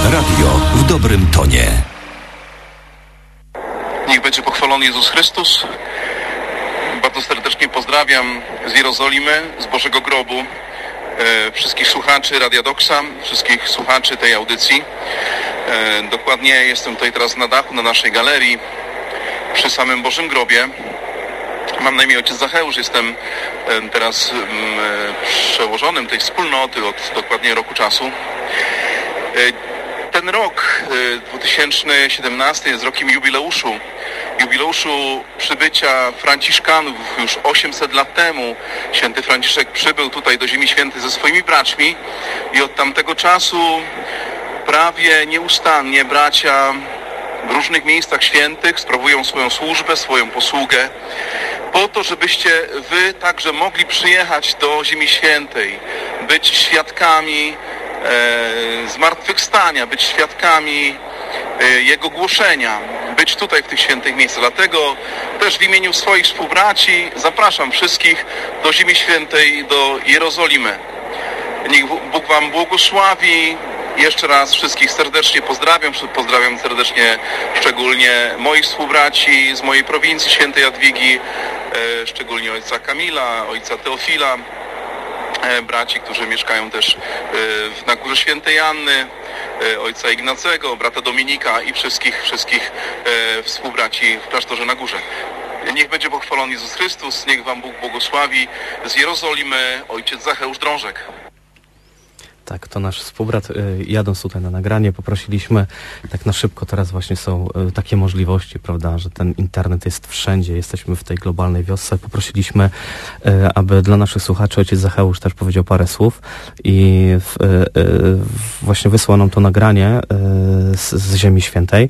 Radio w dobrym tonie. Niech będzie pochwalony Jezus Chrystus. Bardzo serdecznie pozdrawiam z Jerozolimy, z Bożego Grobu, wszystkich słuchaczy Radia Doksa, wszystkich słuchaczy tej audycji. Dokładnie jestem tutaj teraz na dachu, na naszej galerii, przy samym Bożym Grobie. Mam na imię ojciec Zacheusz, jestem teraz przełożonym tej wspólnoty od dokładnie roku czasu. Ten rok 2017 jest rokiem jubileuszu przybycia Franciszkanów. Już 800 lat temu święty Franciszek przybył tutaj do Ziemi Świętej ze swoimi braćmi i od tamtego czasu prawie nieustannie bracia w różnych miejscach świętych sprawują swoją służbę, swoją posługę po to, żebyście wy także mogli przyjechać do Ziemi Świętej, być świadkami zmartwychwstania, być świadkami Jego głoszenia, być tutaj w tych świętych miejscach. Dlatego też w imieniu swoich współbraci zapraszam wszystkich do Ziemi Świętej, do Jerozolimy. Niech Bóg wam błogosławi. Jeszcze raz wszystkich serdecznie pozdrawiam serdecznie szczególnie moich współbraci z mojej prowincji świętej Jadwigi, szczególnie ojca Kamila, ojca Teofila, braci, którzy mieszkają też na Górze Świętej Anny, ojca Ignacego, brata Dominika i wszystkich współbraci w klasztorze na Górze. Niech będzie pochwalony Jezus Chrystus, niech wam Bóg błogosławi. Z Jerozolimy ojciec Zacheusz Drążek. Tak, to nasz współbrat, jadąc tutaj na nagranie, poprosiliśmy, tak na szybko teraz właśnie są takie możliwości, prawda, że ten internet jest wszędzie, jesteśmy w tej globalnej wiosce, poprosiliśmy, aby dla naszych słuchaczy ojciec Zacheusz też powiedział parę słów i właśnie wysłał nam to nagranie z Ziemi Świętej.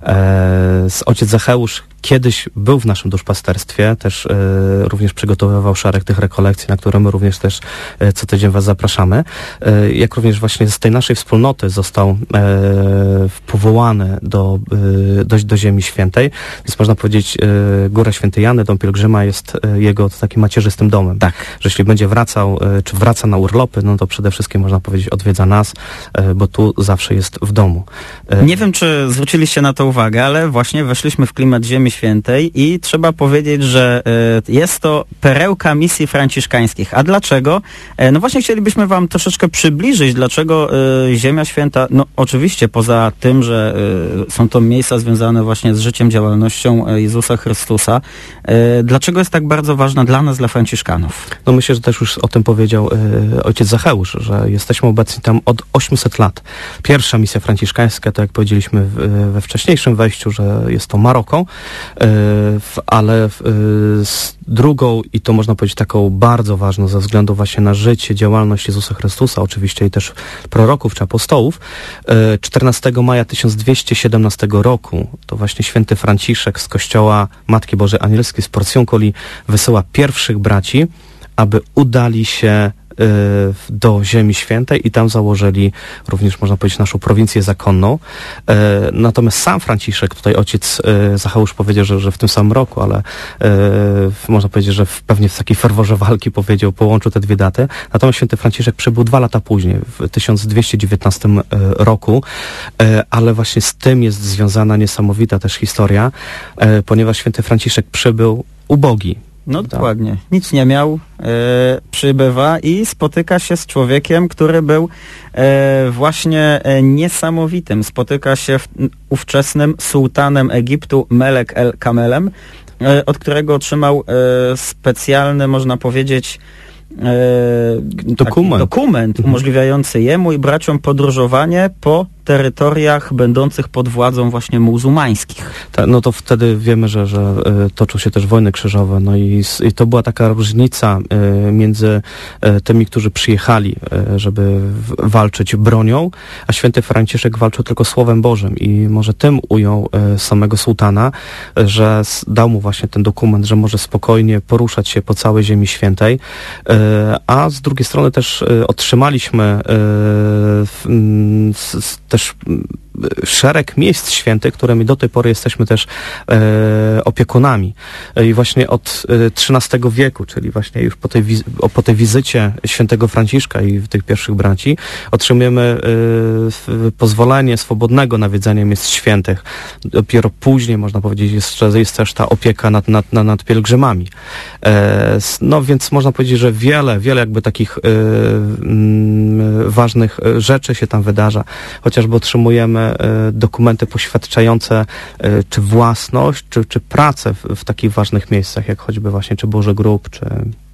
Ojciec Zacheusz kiedyś był w naszym duszpasterstwie, też również przygotowywał szereg tych rekolekcji, na które my również też co tydzień was zapraszamy. Jak również właśnie z tej naszej wspólnoty został powołany do Ziemi Świętej. Więc można powiedzieć, Góra Świętej Jany, Dom Pielgrzyma jest jego takim macierzystym domem. Tak. Że jeśli będzie wracał, czy wraca na urlopy, no to przede wszystkim można powiedzieć odwiedza nas, bo tu zawsze jest w domu. Nie wiem, czy zwróciliście na to uwagę, ale właśnie weszliśmy w klimat Ziemi Świętej i trzeba powiedzieć, że jest to perełka misji franciszkańskich. A dlaczego? No właśnie chcielibyśmy wam troszeczkę przybliżyć, dlaczego Ziemia Święta, no oczywiście poza tym, że są to miejsca związane właśnie z życiem, działalnością Jezusa Chrystusa, dlaczego jest tak bardzo ważna dla nas, dla franciszkanów? No myślę, że też już o tym powiedział ojciec Zacheusz, że jesteśmy obecni tam od 800 lat. Pierwsza misja franciszkańska, to jak powiedzieliśmy we wcześniejszym wejściu, że jest to Maroko, ale z drugą, i to można powiedzieć taką bardzo ważną ze względu właśnie na życie, działalność Jezusa Chrystusa, oczywiście i też proroków czy apostołów, 14 maja 1217 roku to właśnie święty Franciszek z kościoła Matki Bożej Anielskiej z Porcjunkoli wysyła pierwszych braci, aby udali się do Ziemi Świętej i tam założyli również, można powiedzieć, naszą prowincję zakonną. Natomiast sam Franciszek, tutaj ojciec Zacheusz powiedział, że w tym samym roku, ale można powiedzieć, że pewnie w takiej ferworze walki połączył te dwie daty. Natomiast święty Franciszek przybył 2 lata później, w 1219 roku, ale właśnie z tym jest związana niesamowita też historia, ponieważ święty Franciszek przybył ubogi. No dokładnie. Nic nie miał, przybywa i spotyka się z człowiekiem, który był właśnie niesamowitym. Spotyka się ówczesnym sułtanem Egiptu Melek el-Kamelem, od którego otrzymał specjalny, można powiedzieć, dokument umożliwiający jemu i braciom podróżowanie po terytoriach będących pod władzą właśnie muzułmańskich. No to wtedy wiemy, że toczą się też wojny krzyżowe, no i to była taka różnica między tymi, którzy przyjechali, żeby walczyć bronią, a święty Franciszek walczył tylko Słowem Bożym i może tym ujął samego sułtana, że dał mu właśnie ten dokument, że może spokojnie poruszać się po całej Ziemi Świętej, a z drugiej strony też otrzymaliśmy też szereg miejsc świętych, którymi do tej pory jesteśmy też opiekunami. I właśnie od XIII wieku, czyli właśnie już po tej wizycie świętego Franciszka i tych pierwszych braci, otrzymujemy pozwolenie swobodnego nawiedzania miejsc świętych. Dopiero później, można powiedzieć, jest też ta opieka nad pielgrzymami. No więc można powiedzieć, że wiele jakby takich ważnych rzeczy się tam wydarza. Chociażby otrzymujemy dokumenty poświadczające czy własność, czy pracę w takich ważnych miejscach, jak choćby właśnie czy Boży Grób, czy...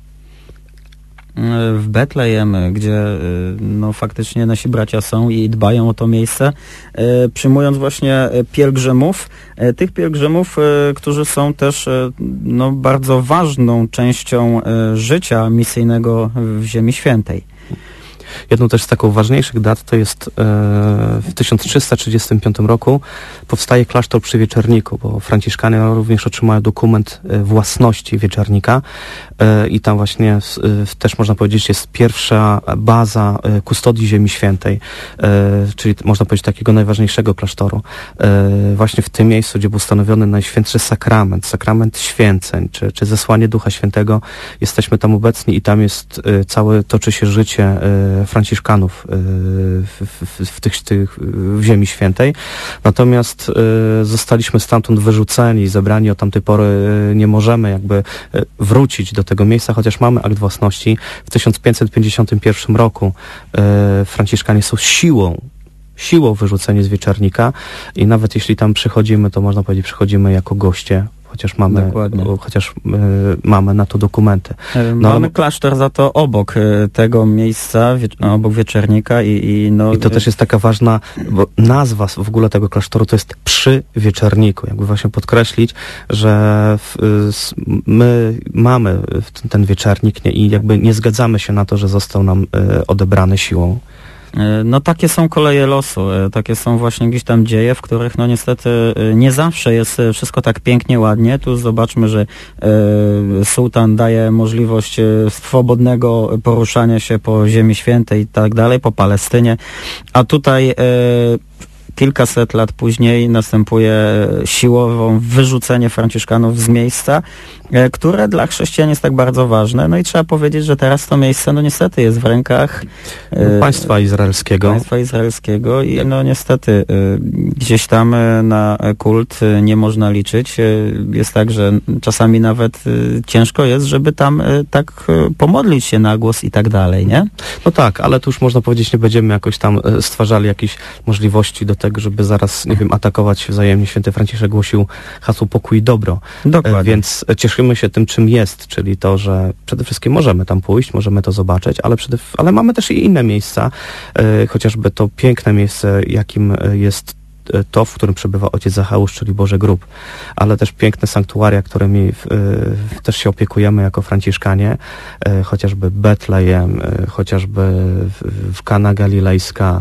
W Betlejem, gdzie no, faktycznie nasi bracia są i dbają o to miejsce, przyjmując właśnie pielgrzymów, tych pielgrzymów, którzy są też no, bardzo ważną częścią życia misyjnego w Ziemi Świętej. Jedną też z taką ważniejszych dat to jest w 1335 roku powstaje klasztor przy Wieczerniku, bo Franciszkanie również otrzymają dokument własności Wieczernika i tam właśnie też można powiedzieć jest pierwsza baza kustodii Ziemi Świętej, czyli można powiedzieć takiego najważniejszego klasztoru. Właśnie w tym miejscu, gdzie był ustanowiony Najświętszy sakrament święceń, czy zesłanie Ducha Świętego, jesteśmy tam obecni i tam jest toczy się życie Franciszkanów w Ziemi Świętej. Natomiast zostaliśmy stamtąd wyrzuceni, zebrani od tamtej pory nie możemy jakby wrócić do tego miejsca, chociaż mamy akt własności. W 1551 roku Franciszkanie są siłą wyrzuceni z Wieczernika i nawet jeśli tam przychodzimy, to można powiedzieć, przychodzimy jako goście, chociaż mamy na to dokumenty. No, mamy klasztor za to obok tego miejsca, obok Wieczernika i to też jest taka ważna, bo nazwa w ogóle tego klasztoru to jest przy Wieczerniku. Jakby właśnie podkreślić, że my mamy ten Wieczernik i jakby nie zgadzamy się na to, że został nam odebrany siłą. No takie są koleje losu, takie są właśnie gdzieś tam dzieje, w których no niestety nie zawsze jest wszystko tak pięknie, ładnie. Tu zobaczmy, że sułtan daje możliwość swobodnego poruszania się po Ziemi Świętej i tak dalej, po Palestynie, a tutaj kilkaset lat później następuje siłowe wyrzucenie Franciszkanów z miejsca, które dla chrześcijan jest tak bardzo ważne. No i trzeba powiedzieć, że teraz to miejsce no niestety jest w rękach państwa izraelskiego. I no niestety gdzieś tam na kult nie można liczyć. Jest tak, że czasami nawet ciężko jest, żeby tam tak pomodlić się na głos i tak dalej, nie? No tak, ale tu już można powiedzieć, nie będziemy jakoś tam stwarzali jakichś możliwości do tego, żeby zaraz, nie wiem, atakować wzajemnie. Święty Franciszek głosił hasło pokój i dobro. Dokładnie. Więc cieszymy się tym, czym jest, czyli to, że przede wszystkim możemy tam pójść, możemy to zobaczyć, ale mamy też i inne miejsca, chociażby to piękne miejsce, jakim jest to, w którym przebywa ojciec Zacheusz, czyli Boży Grób, ale też piękne sanktuaria, którymi też się opiekujemy jako Franciszkanie, chociażby Betlejem, chociażby w Kana Galilejska.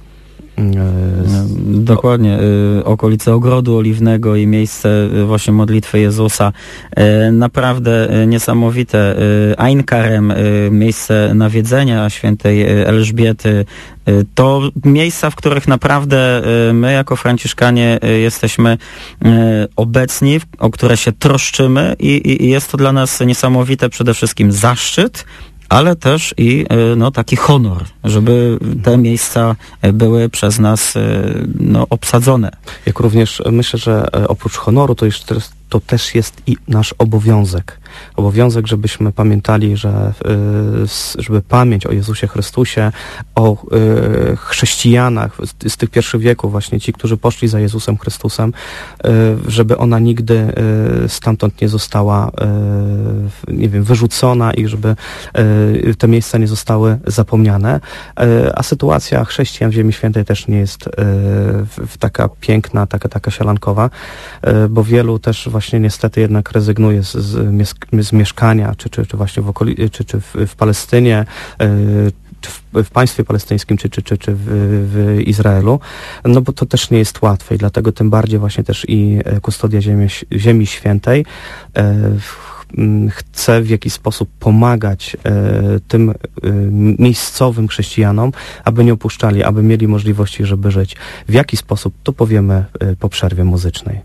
Dokładnie, okolice Ogrodu Oliwnego i miejsce właśnie modlitwy Jezusa, naprawdę niesamowite. Ein Karem, miejsce nawiedzenia świętej Elżbiety, to miejsca, w których naprawdę my jako Franciszkanie jesteśmy obecni, o które się troszczymy i jest to dla nas niesamowite przede wszystkim zaszczyt, ale też i no, taki honor, żeby te miejsca były przez nas no, obsadzone. Jak również myślę, że oprócz honoru to też jest i nasz obowiązek. Obowiązek, żebyśmy pamiętali, żeby pamięć o Jezusie Chrystusie, o chrześcijanach z tych pierwszych wieków, właśnie ci, którzy poszli za Jezusem Chrystusem, żeby ona nigdy stamtąd nie została, nie wiem, wyrzucona i żeby te miejsca nie zostały zapomniane. A sytuacja chrześcijan w Ziemi Świętej też nie jest taka piękna, taka sielankowa, bo wielu też właśnie niestety jednak rezygnuje z mieszkania, czy właśnie czy w Palestynie, czy w państwie palestyńskim, czy w Izraelu, no bo to też nie jest łatwe i dlatego tym bardziej właśnie też i kustodia Ziemi Świętej chce w jakiś sposób pomagać tym miejscowym chrześcijanom, aby nie opuszczali, aby mieli możliwości, żeby żyć. W jaki sposób, to powiemy po przerwie muzycznej.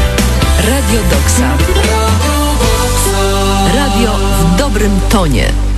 Radio Doksa. Radio w dobrym tonie.